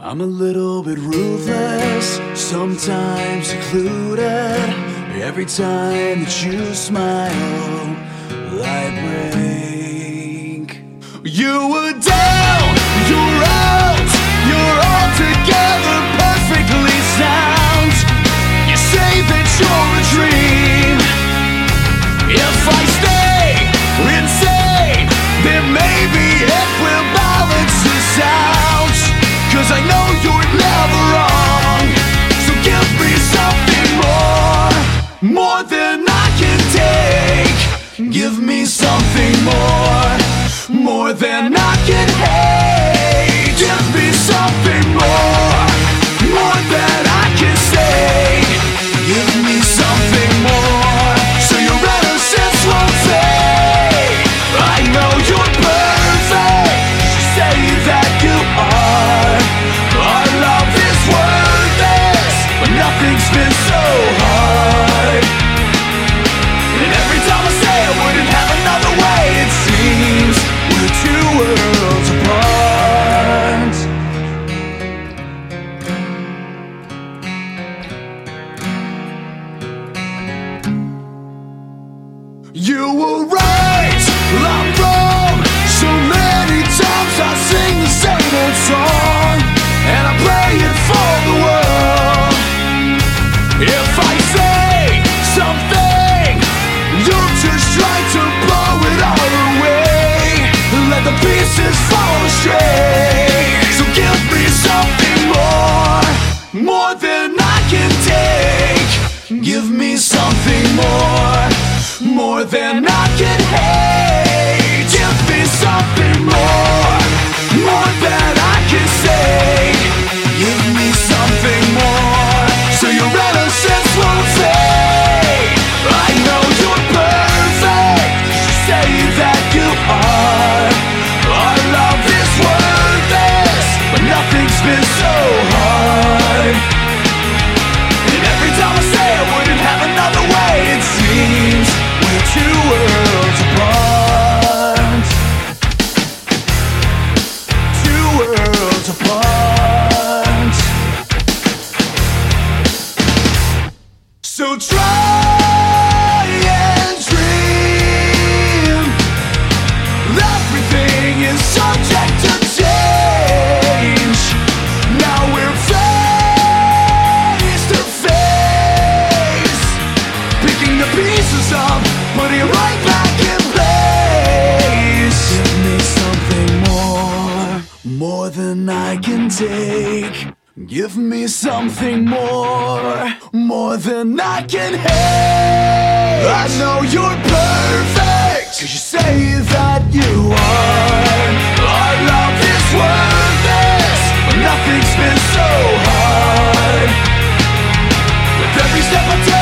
I'm a little bit ruthless, sometimes secluded. Every time that you smile, I break. You were down, you're out, you're altogether perfectly sound. You say that you're a dream. If I stay insane, then maybe it will balance us out. 'Cause I know you're never wrong. So give me something more than I can take. Give me something more than I can hate. Give me something more than I can say. Give me something more, so your innocence won't fade. I know you're perfect, say that you are. Our love is worthless, but nothing's been so hard. And every time I say I wouldn't have another way, it seems we're two worlds apart. You were right, I'm wrong. So many times I sing the same old song, and I play it for the world. If I say something, you'll just try to blow it all away. Let the pieces fall astray. So give me something more than I can take. Give me something more than I can hate. Give me something more than I can say. Give me something more, so your innocence won't fade. I know you're perfect, say that you are. Our love is worthless, but nothing's been so hard. And every time I say I wouldn't have another way, it seems we're two worlds apart. Two worlds apart. So try and dream. Everything is subject to change. Now we're face to face, picking the pieces up, putting it right back in place. Give me something more than I can take. Give me something more than I can hate. I know you're perfect, 'cause you say that you are. Our love is worthless, but nothing's been so hard. With every step I take,